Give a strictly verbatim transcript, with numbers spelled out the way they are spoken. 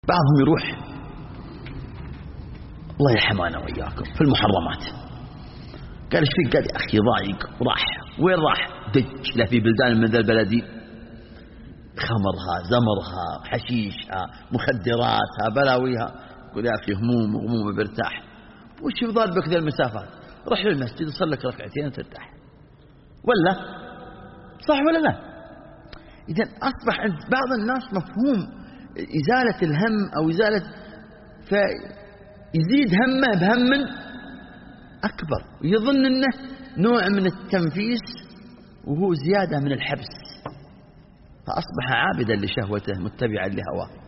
بعضهم يروح الله يرحمنا وإياكم في المحرمات، قال ايش فيك؟ قال يا أخي ضايق وراح. وين راح؟ دج له في بلدان من ذا البلدين، خمرها زمرها حشيشها مخدراتها بلاويها. قل يا أخي هموم هموم برتاح، وش يفضل بك ذا المسافات؟ روح للمسجد وصل لك ركعتين وترتاح، ولا صح ولا لا؟ إذن أصبح عند بعض الناس مفهوم إزالة الهم أو إزالة، فيزيد همه بهم أكبر ويظن أنه نوع من التنفيس وهو زيادة من الحبس، فأصبح عابدا لشهوته متبعا لهواه.